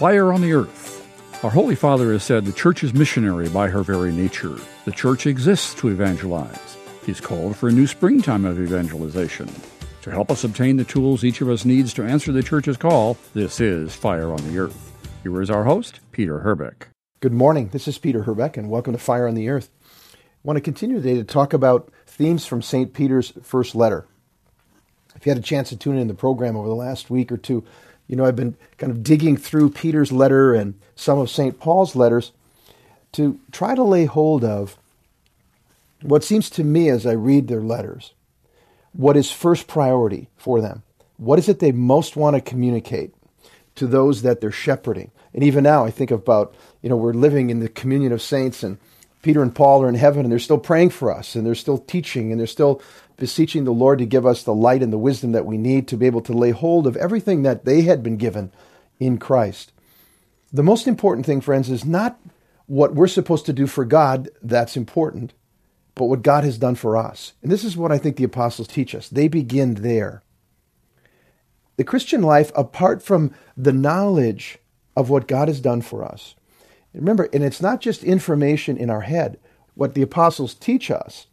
Fire on the Earth. Our Holy Father has said the Church is missionary by her very nature. The Church exists to evangelize. He's called for a new springtime of evangelization. To help us obtain the tools each of us needs to answer the Church's call, this is Fire on the Earth. Here is our host, Peter Herbeck. Good morning. This is Peter Herbeck, and welcome to Fire on the Earth. I want to continue today to talk about themes from St. Peter's first letter. If you had a chance to tune in the program over the last week or two, I've been kind of digging through Peter's letter and some of St. Paul's letters to try to lay hold of what seems to me as I read their letters, what is first priority for them. What is it they most want to communicate to those that they're shepherding? And even now I think about, we're living in the communion of saints, and Peter and Paul are in heaven, and they're still praying for us, and they're still teaching, and they're still beseeching the Lord to give us the light and the wisdom that we need to be able to lay hold of everything that they had been given in Christ. The most important thing, friends, is not what we're supposed to do for God, that's important, but what God has done for us. And this is what I think the apostles teach us. They begin there. The Christian life, apart from the knowledge of what God has done for us, remember, and it's not just information in our head. What the apostles teach us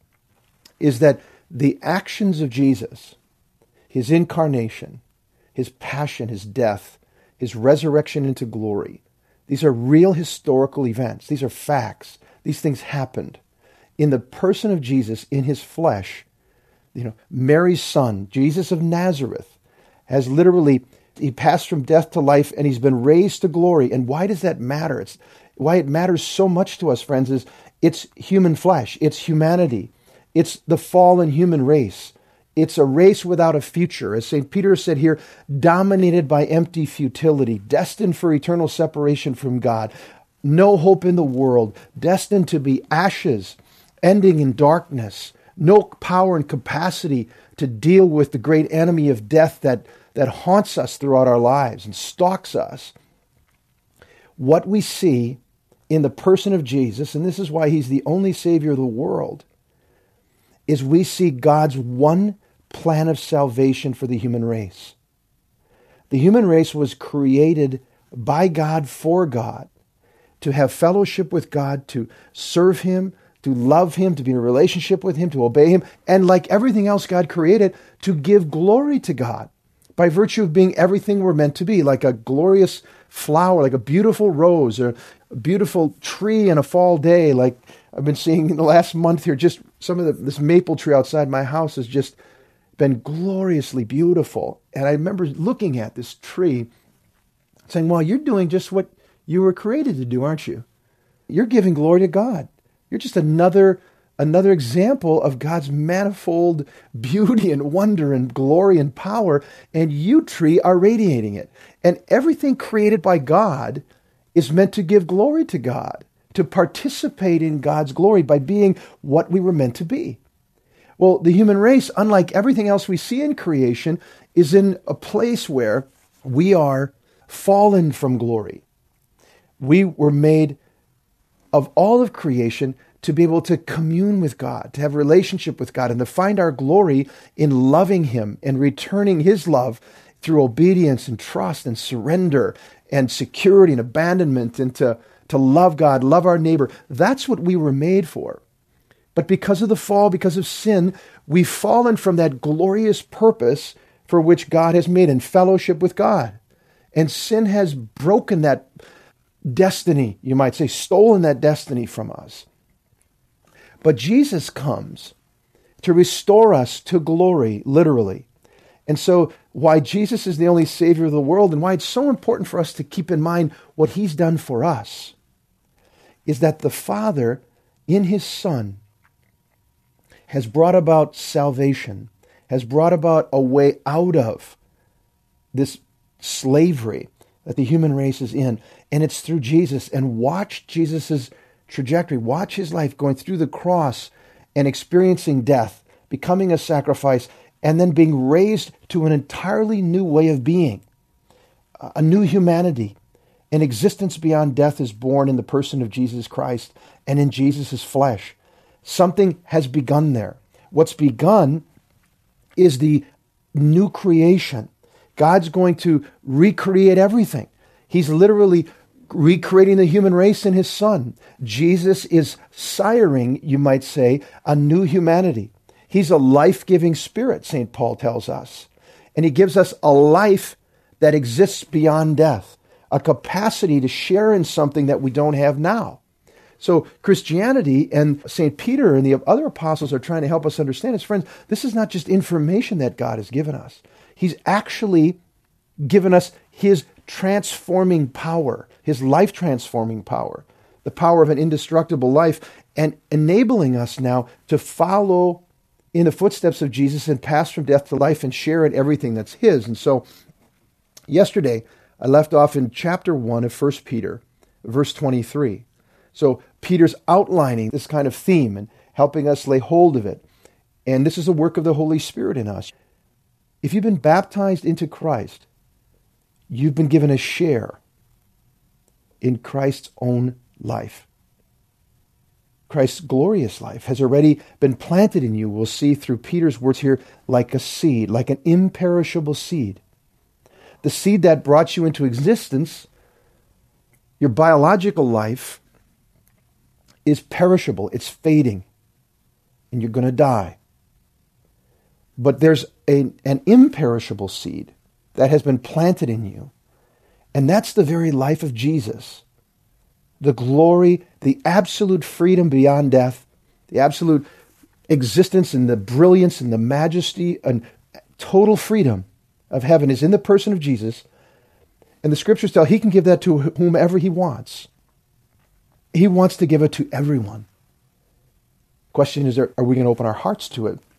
is that the actions of Jesus, his incarnation, his passion, his death, his resurrection into glory, these are real historical events. These are facts. These things happened. In the person of Jesus, in his flesh, Mary's son, Jesus of Nazareth, has literally, he passed from death to life, and he's been raised to glory. And why does that matter? Why it matters so much to us, friends, is it's human flesh. It's humanity. It's the fallen human race. It's a race without a future. As St. Peter said here, dominated by empty futility, destined for eternal separation from God, no hope in the world, destined to be ashes, ending in darkness, no power and capacity to deal with the great enemy of death that haunts us throughout our lives and stalks us. What we see in the person of Jesus, and this is why he's the only Savior of the world, is we see God's one plan of salvation for the human race. The human race was created by God for God, to have fellowship with God, to serve him, to love him, to be in a relationship with him, to obey him, and like everything else God created, to give glory to God by virtue of being everything we're meant to be, like a glorious flower, like a beautiful rose, or a beautiful tree in a fall day, like I've been seeing in the last month here. Just some of this maple tree outside my house has just been gloriously beautiful. And I remember looking at this tree saying, well, you're doing just what you were created to do, aren't you? You're giving glory to God. You're just another example of God's manifold beauty and wonder and glory and power, and you, tree, are radiating it. And everything created by God is meant to give glory to God, to participate in God's glory by being what we were meant to be. Well, the human race, unlike everything else we see in creation, is in a place where we are fallen from glory. We were made of all of creation to be able to commune with God, to have a relationship with God, and to find our glory in loving him and returning his love through obedience and trust and surrender and security and abandonment, and to love God, love our neighbor. That's what we were made for. But because of the fall, because of sin, we've fallen from that glorious purpose for which God has made in fellowship with God. And sin has broken that destiny, you might say, stolen that destiny from us. But Jesus comes to restore us to glory, literally. And so why Jesus is the only Savior of the world, and why it's so important for us to keep in mind what he's done for us, is that the Father, in his Son, has brought about salvation, has brought about a way out of this slavery that the human race is in. And it's through Jesus. And watch Jesus' trajectory. Watch his life going through the cross and experiencing death, becoming a sacrifice, and then being raised to an entirely new way of being, a new humanity. An existence beyond death is born in the person of Jesus Christ and in Jesus' flesh. Something has begun there. What's begun is the new creation. God's going to recreate everything. He's literally recreating the human race in his Son. Jesus is siring, you might say, a new humanity. He's a life-giving Spirit, St. Paul tells us. And he gives us a life that exists beyond death, a capacity to share in something that we don't have now. So Christianity and St. Peter and the other apostles are trying to help us understand this. Friends, this is not just information that God has given us. He's actually given us his transforming power, his life-transforming power, the power of an indestructible life, and enabling us now to follow in the footsteps of Jesus and pass from death to life and share in everything that's his. And so yesterday, I left off in chapter 1 of 1 Peter, verse 23. So Peter's outlining this kind of theme and helping us lay hold of it. And this is a work of the Holy Spirit in us. If you've been baptized into Christ, you've been given a share in Christ's own life. Christ's glorious life has already been planted in you. We'll see through Peter's words here, like a seed, like an imperishable seed. The seed that brought you into existence, your biological life, is perishable. It's fading. And you're going to die. But there's an imperishable seed that has been planted in you. And that's the very life of Jesus. The glory, the absolute freedom beyond death, the absolute existence and the brilliance and the majesty and total freedom of heaven is in the person of Jesus. And the scriptures tell he can give that to whomever he wants. He wants to give it to everyone. Question is, are we going to open our hearts to it?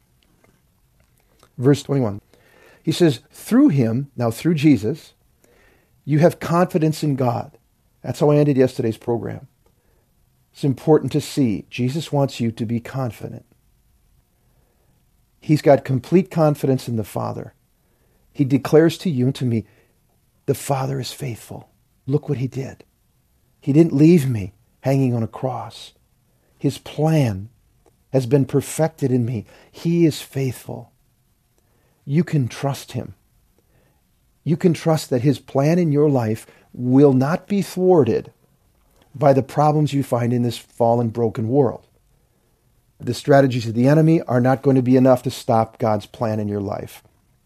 Verse 21. He says, through him, now through Jesus, you have confidence in God. That's how I ended yesterday's program. It's important to see. Jesus wants you to be confident. He's got complete confidence in the Father. He declares to you and to me, the Father is faithful. Look what he did. He didn't leave me hanging on a cross. His plan has been perfected in me. He is faithful. You can trust him. You can trust that his plan in your life will not be thwarted by the problems you find in this fallen, broken world. The strategies of the enemy are not going to be enough to stop God's plan in your life.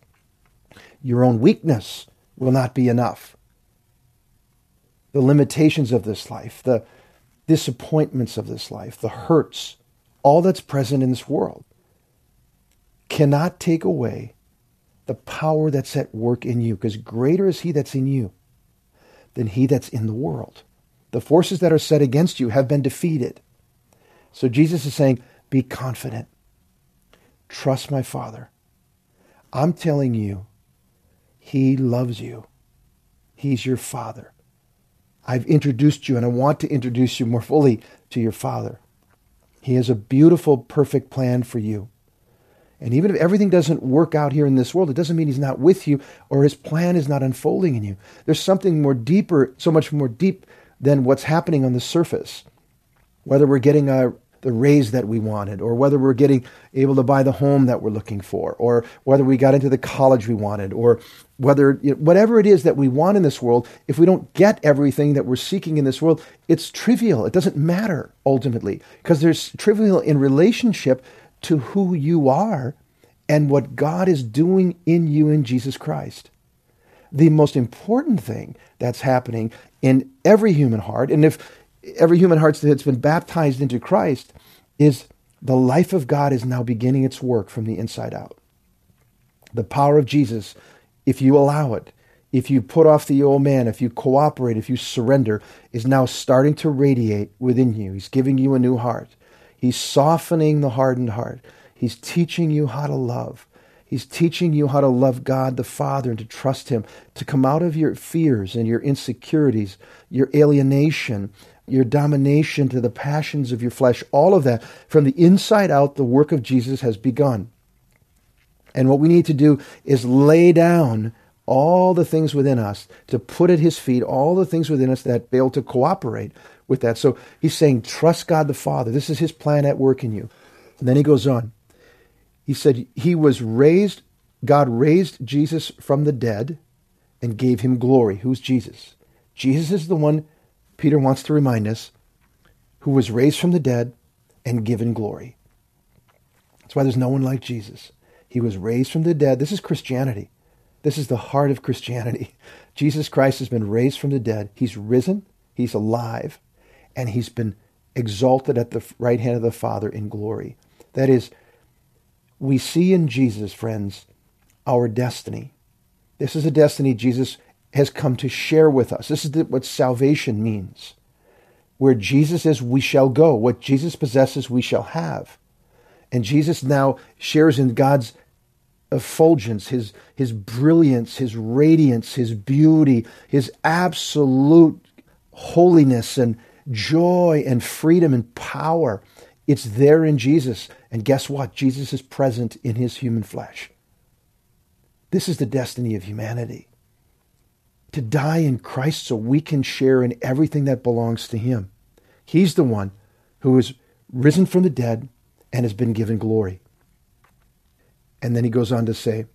Your own weakness will not be enough. The limitations of this life, the disappointments of this life, the hurts, all that's present in this world cannot take away the power that's at work in you, because greater is he that's in you than he that's in the world. The forces that are set against you have been defeated. So Jesus is saying, be confident. Trust my Father. I'm telling you, he loves you. He's your Father. I've introduced you, and I want to introduce you more fully to your Father. He has a beautiful, perfect plan for you. And even if everything doesn't work out here in this world, it doesn't mean he's not with you or his plan is not unfolding in you. There's something more deeper, so much more deep than what's happening on the surface. Whether we're getting the raise that we wanted, or whether we're getting able to buy the home that we're looking for, or whether we got into the college we wanted, or whether, whatever it is that we want in this world, if we don't get everything that we're seeking in this world, it's trivial. It doesn't matter ultimately, because there's trivial in relationship to who you are and what God is doing in you in Jesus Christ. The most important thing that's happening in every human heart, and if every human heart that's been baptized into Christ, is the life of God is now beginning its work from the inside out. The power of Jesus, if you allow it, if you put off the old man, if you cooperate, if you surrender, is now starting to radiate within you. He's giving you a new heart. He's softening the hardened heart. He's teaching you how to love. He's teaching you how to love God the Father and to trust him, to come out of your fears and your insecurities, your alienation, your domination to the passions of your flesh. All of that, from the inside out, the work of Jesus has begun. And what we need to do is lay down all the things within us, to put at his feet all the things within us that fail to cooperate with that. So he's saying, trust God the Father. This is his plan at work in you. And then he goes on. He said God raised Jesus from the dead and gave him glory. Who's Jesus? Jesus is the one, Peter wants to remind us, who was raised from the dead and given glory. That's why there's no one like Jesus. He was raised from the dead. This is Christianity. This is the heart of Christianity. Jesus Christ has been raised from the dead. He's risen, he's alive, and he's been exalted at the right hand of the Father in glory. That is, we see in Jesus, friends, our destiny. This is a destiny Jesus has come to share with us. This is what salvation means. Where Jesus is, we shall go. What Jesus possesses, we shall have. And Jesus now shares in God's effulgence, his brilliance, his radiance, his beauty, his absolute holiness and joy and freedom and power. It's there in Jesus. And guess what? Jesus is present in his human flesh. This is the destiny of humanity. To die in Christ so we can share in everything that belongs to him. He's the one who is risen from the dead and has been given glory. And then he goes on to say,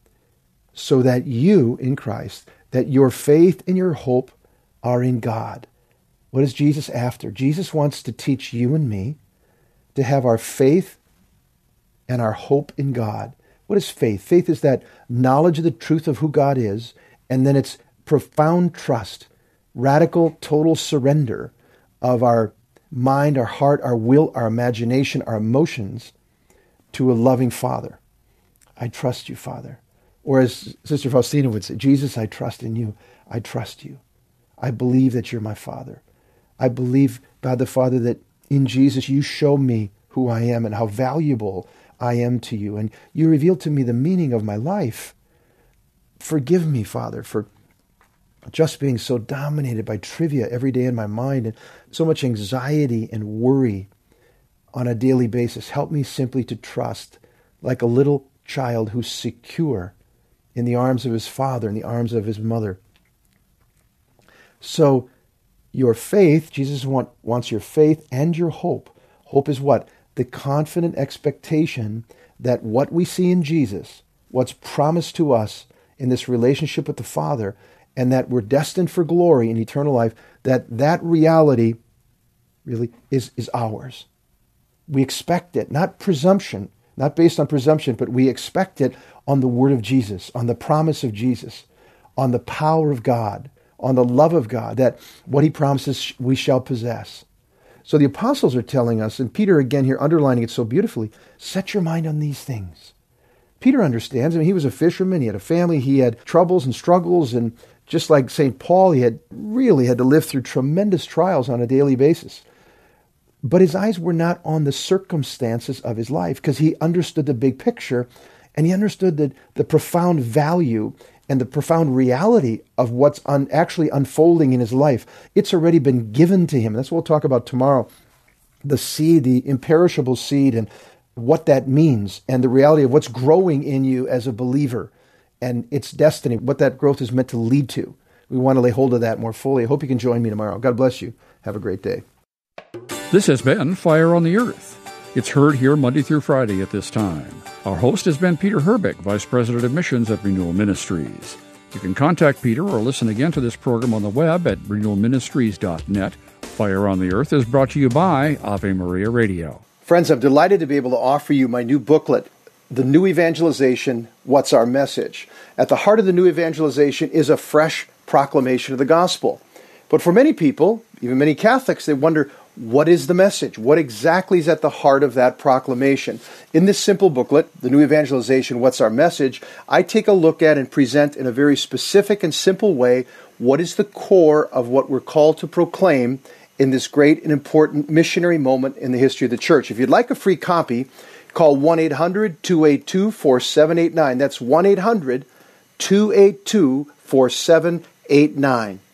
so that you in Christ, that your faith and your hope are in God. What is Jesus after? Jesus wants to teach you and me to have our faith and our hope in God. What is faith? Faith is that knowledge of the truth of who God is, and then it's profound trust, radical, total surrender of our mind, our heart, our will, our imagination, our emotions to a loving Father. I trust you, Father. Or as Sister Faustina would say, Jesus, I trust in you. I trust you. I believe that you're my Father. I believe, God the Father, that in Jesus you show me who I am and how valuable I am to you. And you reveal to me the meaning of my life. Forgive me, Father, for just being so dominated by trivia every day in my mind and so much anxiety and worry on a daily basis. Help me simply to trust like a little child who's secure in the arms of his father, in the arms of his mother. So your faith, Jesus wants your faith and your hope. Hope is what? The confident expectation that what we see in Jesus, what's promised to us in this relationship with the Father, and that we're destined for glory and eternal life, that reality really is ours. We expect it, not presumption, not based on presumption, but we expect it on the word of Jesus, on the promise of Jesus, on the power of God, on the love of God, that what he promises we shall possess. So the apostles are telling us, and Peter again here underlining it so beautifully, set your mind on these things. Peter understands. I mean, he was a fisherman, he had a family, he had troubles and struggles, and just like St. Paul, he had to live through tremendous trials on a daily basis. But his eyes were not on the circumstances of his life because he understood the big picture and he understood the profound value and the profound reality of what's actually unfolding in his life. It's already been given to him. That's what we'll talk about tomorrow. The seed, the imperishable seed, and what that means, and the reality of what's growing in you as a believer and its destiny, what that growth is meant to lead to. We want to lay hold of that more fully. I hope you can join me tomorrow. God bless you. Have a great day. This has been Fire on the Earth. It's heard here Monday through Friday at this time. Our host has been Peter Herbeck, Vice President of Missions at Renewal Ministries. You can contact Peter or listen again to this program on the web at renewalministries.net. Fire on the Earth is brought to you by Ave Maria Radio. Friends, I'm delighted to be able to offer you my new booklet, The New Evangelization, What's Our Message? At the heart of the new evangelization is a fresh proclamation of the gospel. But for many people, even many Catholics, they wonder, what is the message? What exactly is at the heart of that proclamation? In this simple booklet, The New Evangelization, What's Our Message? I take a look at and present in a very specific and simple way what is the core of what we're called to proclaim in this great and important missionary moment in the history of the church. If you'd like a free copy, call 1-800-282-4789. That's 1-800-282-4789.